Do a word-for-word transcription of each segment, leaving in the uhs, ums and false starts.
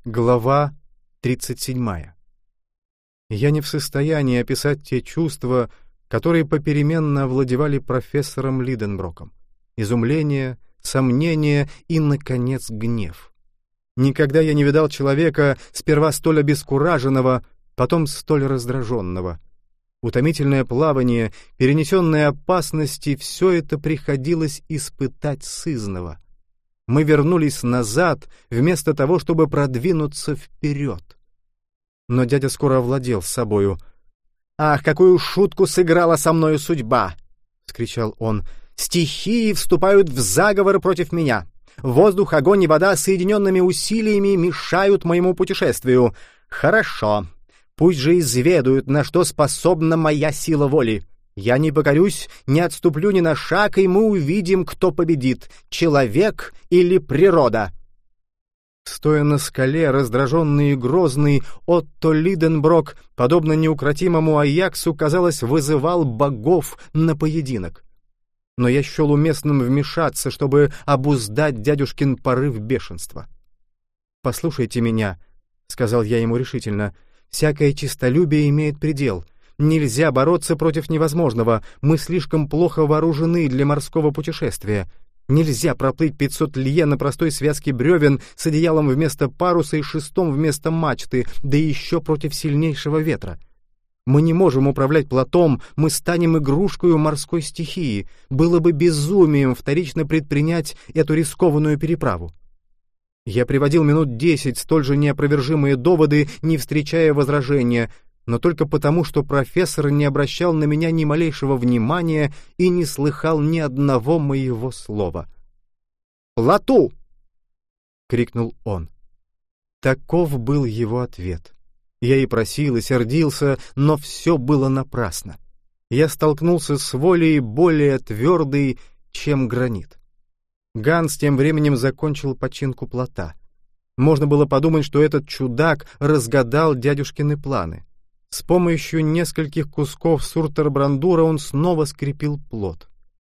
Глава тридцать седьмая. Я не в состоянии описать те чувства, которые попеременно овладевали профессором Лиденброком. Изумление, сомнение и, наконец, гнев. Никогда я не видал человека, сперва столь обескураженного, потом столь раздраженного. Утомительное плавание, перенесенные опасности — все это приходилось испытать сызнова. Мы вернулись назад, вместо того, чтобы продвинуться вперед. Но дядя скоро овладел собою. «Ах, какую шутку сыграла со мною судьба!» — вскричал он. «Стихии вступают в заговор против меня. Воздух, огонь и вода соединенными усилиями мешают моему путешествию. Хорошо. Пусть же изведают, на что способна моя сила воли. Я не покорюсь, не отступлю ни на шаг, и мы увидим, кто победит — человек или природа». Стоя на скале, раздраженный и грозный, Отто Лиденброк, подобно неукротимому Аяксу, казалось, вызывал богов на поединок. Но я счел уместным вмешаться, чтобы обуздать дядюшкин порыв бешенства. «Послушайте меня», — сказал я ему решительно, — «всякое честолюбие имеет предел. Нельзя бороться против невозможного, мы слишком плохо вооружены для морского путешествия. Нельзя проплыть пятьсот лье на простой связке бревен с одеялом вместо паруса и шестом вместо мачты, да еще против сильнейшего ветра. Мы не можем управлять плотом, мы станем игрушкой морской стихии. Было бы безумием вторично предпринять эту рискованную переправу». Я приводил минут десять столь же неопровержимые доводы, не встречая возражения, но только потому, что профессор не обращал на меня ни малейшего внимания и не слыхал ни одного моего слова. «Плоту!» — крикнул он. Таков был его ответ. Я и просил, и сердился, но все было напрасно. Я столкнулся с волей более твердой, чем гранит. Ганс тем временем закончил починку плота. Можно было подумать, что этот чудак разгадал дядюшкины планы. С помощью нескольких кусков суртербрандура он снова скрепил плот.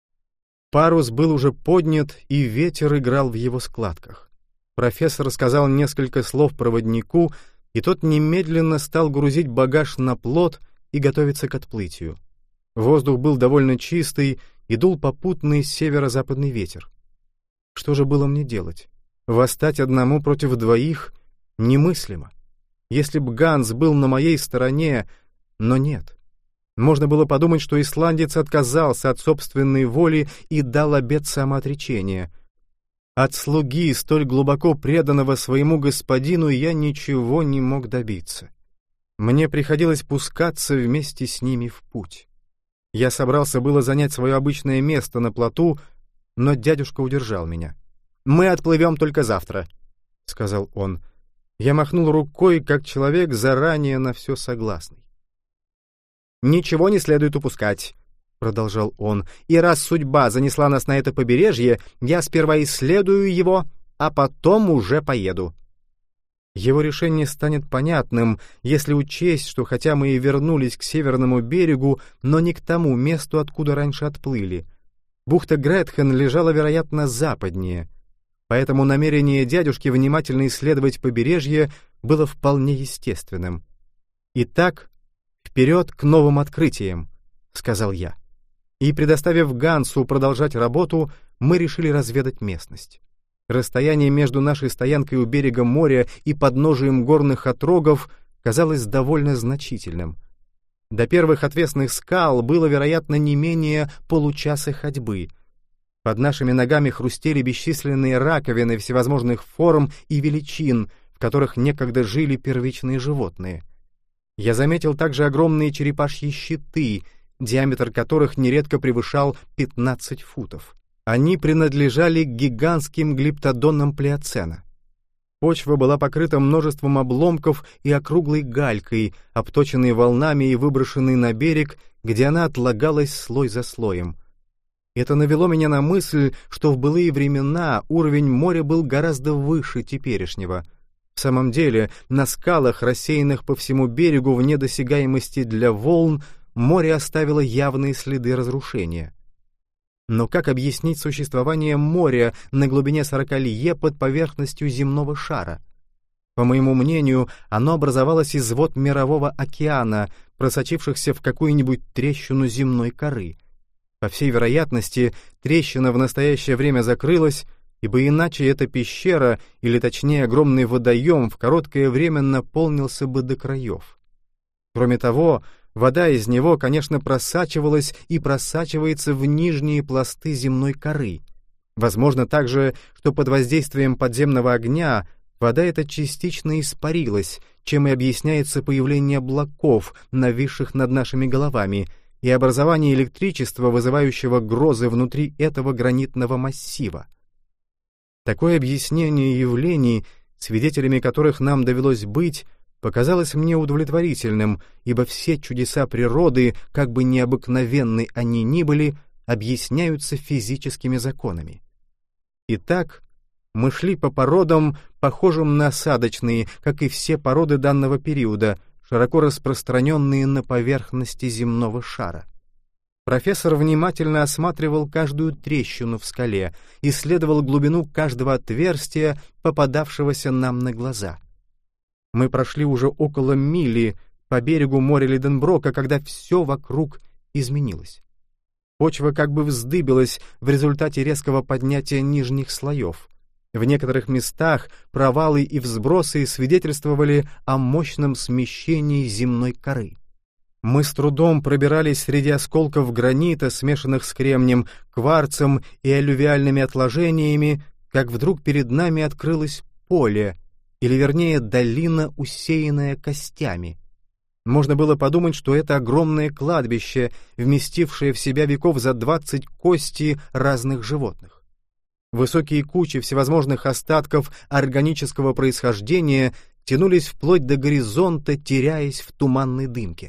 Парус был уже поднят, и ветер играл в его складках. Профессор сказал несколько слов проводнику, и тот немедленно стал грузить багаж на плот и готовиться к отплытию. Воздух был довольно чистый, и дул попутный северо-западный ветер. Что же было мне делать? Восстать одному против двоих немыслимо. Если б Ганс был на моей стороне, но нет. Можно было подумать, что исландец отказался от собственной воли и дал обет самоотречения. От слуги, столь глубоко преданного своему господину, я ничего не мог добиться. Мне приходилось пускаться вместе с ними в путь. Я собрался было занять свое обычное место на плоту, но дядюшка удержал меня. «Мы отплывем только завтра», — сказал он. Я махнул рукой, как человек, заранее на все согласный. «Ничего не следует упускать», — продолжал он, «и раз судьба занесла нас на это побережье, я сперва исследую его, а потом уже поеду». Его решение станет понятным, если учесть, что хотя мы и вернулись к северному берегу, но не к тому месту, откуда раньше отплыли. Бухта Гретхен лежала, вероятно, западнее. Поэтому намерение дядюшки внимательно исследовать побережье было вполне естественным. «Итак, вперед к новым открытиям», — сказал я. И, предоставив Гансу продолжать работу, мы решили разведать местность. Расстояние между нашей стоянкой у берега моря и подножием горных отрогов казалось довольно значительным. До первых отвесных скал было, вероятно, не менее получаса ходьбы. Под нашими ногами хрустели бесчисленные раковины всевозможных форм и величин, в которых некогда жили первичные животные. Я заметил также огромные черепашьи щиты, диаметр которых нередко превышал пятнадцать футов. Они принадлежали к гигантским глиптодонам плеоцена. Почва была покрыта множеством обломков и округлой галькой, обточенной волнами и выброшенной на берег, где она отлагалась слой за слоем. Это навело меня на мысль, что в былые времена уровень моря был гораздо выше теперешнего. В самом деле, на скалах, рассеянных по всему берегу вне досягаемости для волн, море оставило явные следы разрушения. Но как объяснить существование моря на глубине сорока лье под поверхностью земного шара? По моему мнению, оно образовалось из вод мирового океана, просочившихся в какую-нибудь трещину земной коры. По всей вероятности, трещина в настоящее время закрылась, ибо иначе эта пещера, или точнее огромный водоем, в короткое время наполнился бы до краев. Кроме того, вода из него, конечно, просачивалась и просачивается в нижние пласты земной коры. Возможно также, что под воздействием подземного огня вода эта частично испарилась, чем и объясняется появление облаков, нависших над нашими головами, и образование электричества, вызывающего грозы внутри этого гранитного массива. Такое объяснение явлений, свидетелями которых нам довелось быть, показалось мне удовлетворительным, ибо все чудеса природы, как бы необыкновенны они ни были, объясняются физическими законами. Итак, мы шли по породам, похожим на осадочные, как и все породы данного периода, широко распространенные на поверхности земного шара. Профессор внимательно осматривал каждую трещину в скале, исследовал глубину каждого отверстия, попадавшегося нам на глаза. Мы прошли уже около мили по берегу моря Лиденброка, когда все вокруг изменилось. Почва как бы вздыбилась в результате резкого поднятия нижних слоев. В некоторых местах провалы и взбросы свидетельствовали о мощном смещении земной коры. Мы с трудом пробирались среди осколков гранита, смешанных с кремнем, кварцем и аллювиальными отложениями, как вдруг перед нами открылось поле, или вернее долина, усеянная костями. Можно было подумать, что это огромное кладбище, вместившее в себя веков за двадцать кости разных животных. Высокие кучи всевозможных остатков органического происхождения тянулись вплоть до горизонта, теряясь в туманной дымке.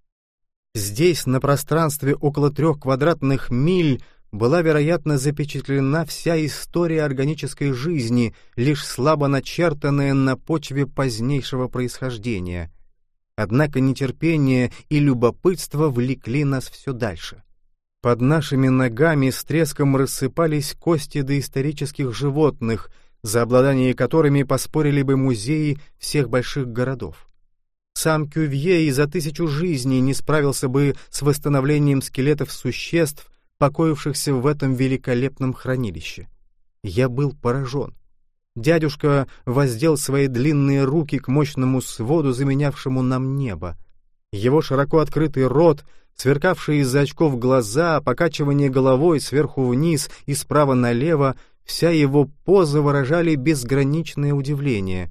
Здесь, на пространстве около трех квадратных миль, была, вероятно, запечатлена вся история органической жизни, лишь слабо начертанная на почве позднейшего происхождения. Однако нетерпение и любопытство влекли нас все дальше. Под нашими ногами с треском рассыпались кости доисторических животных, за обладание которыми поспорили бы музеи всех больших городов. Сам Кювье и за тысячу жизней не справился бы с восстановлением скелетов существ, покоившихся в этом великолепном хранилище. Я был поражен. Дядюшка воздел свои длинные руки к мощному своду, заменявшему нам небо. Его широко открытый рот, сверкавшие из-за очков глаза, покачивание головой сверху вниз и справа налево, вся его поза выражали безграничное удивление.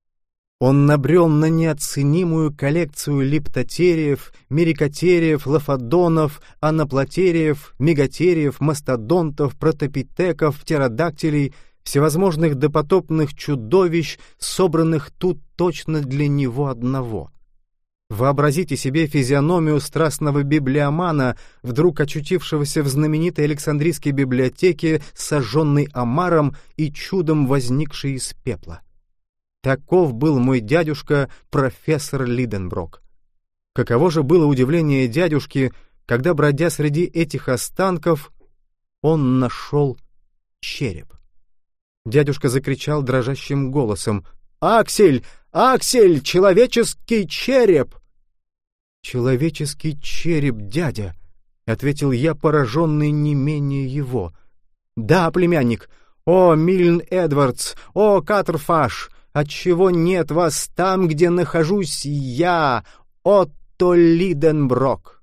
Он набрел на неоценимую коллекцию липтотериев, мерикотериев, лофодонов, анаплотериев, мегатериев, мастодонтов, протопитеков, птеродактилей, всевозможных допотопных чудовищ, собранных тут точно для него одного. Вообразите себе физиономию страстного библиомана, вдруг очутившегося в знаменитой Александрийской библиотеке, сожженной омаром и чудом возникшей из пепла. Таков был мой дядюшка, профессор Лиденброк. Каково же было удивление дядюшки, когда, бродя среди этих останков, он нашел череп. Дядюшка закричал дрожащим голосом: «Аксель! Аксель! Человеческий череп!» «Человеческий череп, дядя!» — ответил я, пораженный не менее его. «Да, племянник! О, Мильн Эдвардс! О, Катерфаш! Отчего нет вас там, где нахожусь я, Отто Лиденброк?»